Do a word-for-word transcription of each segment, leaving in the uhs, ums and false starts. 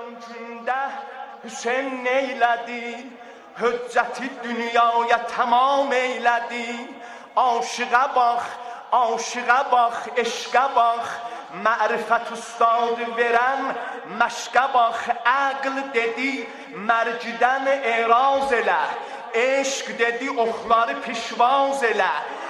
Yarın günde Hüseyin neyledi? Hücceti dünyaya tamam eyledi. Aşığa bak, aşığa bak, eşqə bak. Mərifət ustadı verən məşqə bax. Əql dedi mərcidən eraz elə. Eşq dedi oxları pişvaz elə.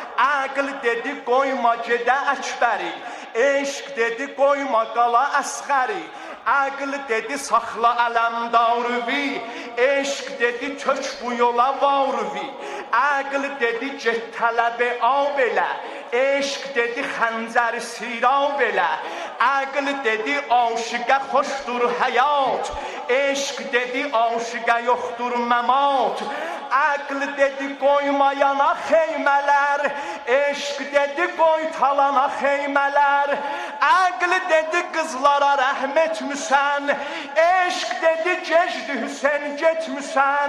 Əql dedi qoyma gedə əkbəri. Eşq dedi qoyma qala əsğəri. Əql dedi saxla ələmdarıvi. Eşq dedi tök bu yola varıvi. Əql dedi get tələbə ab elə. Eşq dedi xəncəri sirab elə. Əql dedi aşıqə xoşdur həyat. Eşq dedi aşıqə yoxdur məmat. Əql dedi qoymayana xeymələr. Eşq dedi qoy talana xeymələr. Əql dedi qızlara rəhm etmisən. Eşq dedi gecdi Hüseyin getmisən.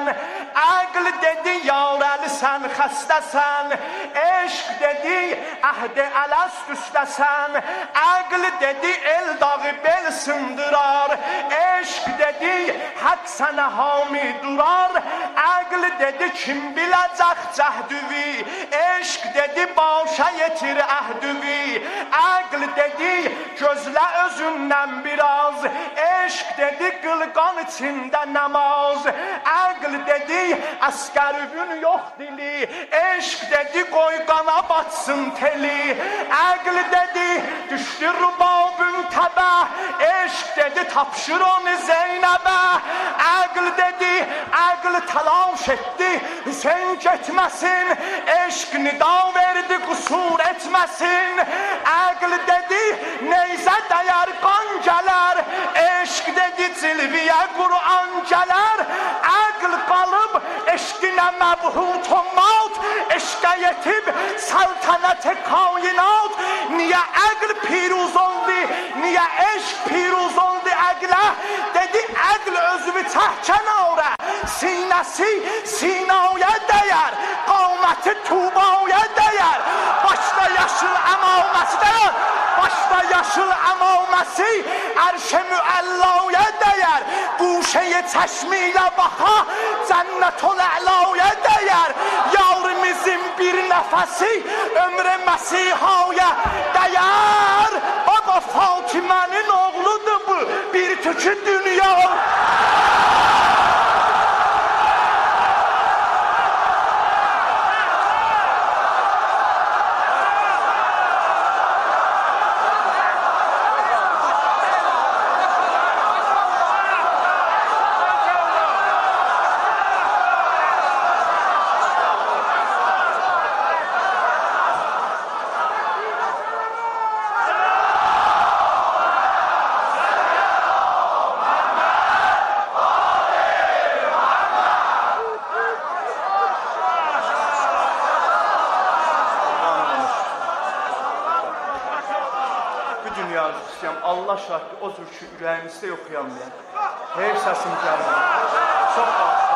Əql dedi yar əli sən xəstəsən. Eşq dedi əhd-i ələst üstəsən. Əql dedi el dağı bel sındırar. Eşq dedi haqq sənə hami durar. Əql dedi kim biləcək cəhdüvi. Eşq dedi başa yetir əhdüvi. Əql dedi gözlə özündən biraz. Eşq dedi qılqan içində namaz. Əql dedi əskərübün yox dili. Eşq dedi qoy qana batsın teli. Əql dedi düşdü rubabün təbə. Eşq dedi tapşır onu Zeynəbə. Əql dedi əql təlaş etdi Hüseyin getməsin. Eşq nida verdi qusur etməsin. Əql dedi neyzə dəyər qan gələr. Eşq dedi cilviyə Qur'an gələr. Əql qalıb eşqinə məbhut olmaq. Eşqə yetib saltanət kainat. Niyə əql piruz oldu? Niyə eşq piruz oldu əqlə? Dedi əql özü çəhkənarə. Sinəsi sinaya dəyər. Qaməti tubaya dəyər. Başda yaşıl əmaməsi dəyər. Başda yaşıl əmaməsi ərş-i müəllaya dəyər. Quşəyə çəşmiyə baxa cənnətül əlaya dəyər. Yarımızın bir nəfəsi ömrə məsihaya dəyər. Baba Fatimənin oğludur bu bir tükü dünya. Allah şahidi o cür ki ürəyimizdə yoxuyamlayan. Heyr səsim gəlmir. Çox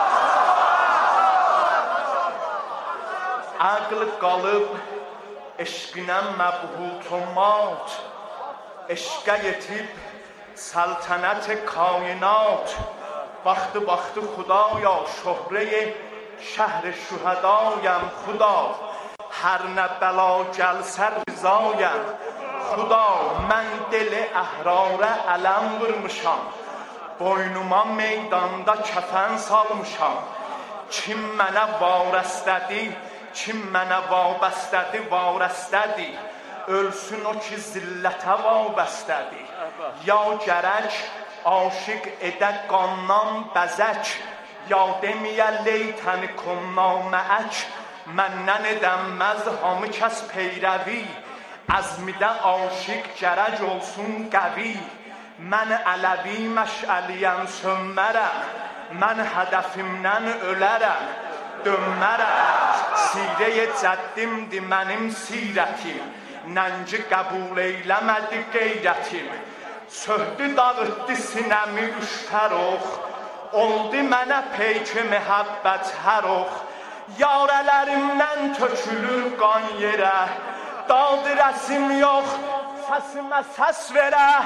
bağışlasın. Əql qalıb eşqinə məbhut olmaq. Eşqə yetib saltanət kainat. Baxdı baxdı Xudaya şöhrə-i şəhr şühədayəm Xuda. Hər nə bəla gəlsə rızayəm. Xuda mən deli əhrarə ələm vurmuşam. Boynuma meydanda kəfən salmışam. Kim mənə varəstədi, kim mənə vabəstədi, varəstədi. Ölsün o ki zillətə vabəstədi. Ya gərək aşiq edə qandan bəzək. Ya demiyə leytəni konnaməək. Məndən edəmməz hamı kəs peyrəvi. Əzmidə aşiq gərək olsun qəvi. Mən ələvi məşəliyəm sönmərəm. Mən hədəfimdən ölərəm, dönmərəm. Sirə-i cəddimdir mənim sirətim. Nənci qəbul eyləmədi qeyrətim. Söhdü dağıtdı sinəmi üştər ox. Oldu mənə peyki məhəbbət hər ox. Yarələrimdən tökülür qan yerə. Dadı rəsim yox, səsimə səs verə.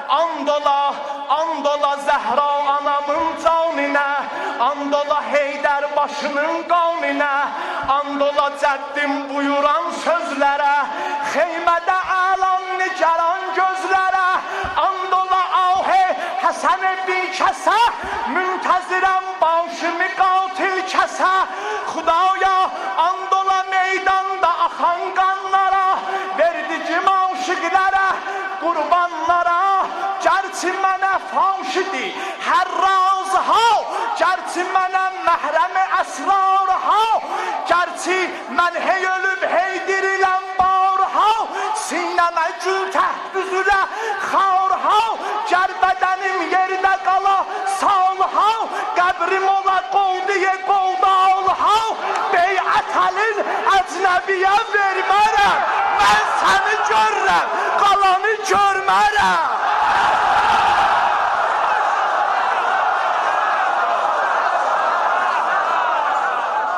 andola, andola Zəhra anamın canine, andola Heydər başının qavminə, andola cəddim buyuran sözlərə, xeymədə əlan nigaran gözlərə, andola ahey Həsən-i bir kəsə, müntəzirəm başımı qatil kəsə, Xudaya andola meydanda axan qanlara, verdicim aşıqlərə, qurbanlara, gərçi mənə faşidi hər razha, gərçi mənə məhrəm-i əsrarha, gərçi mən hey ölüb hey diriləm barha, sinəmə gül təht üzürə xarha, gər bədənim yerdə qala salha, qəbrim ola qoldiyə qoldalha, beyət əlin əcnəbiyə vermərəm, mən səni görürəm, qalanı görmərəm.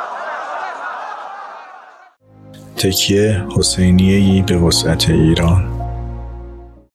تکیه حسینیه‌ای به وسعت ایران.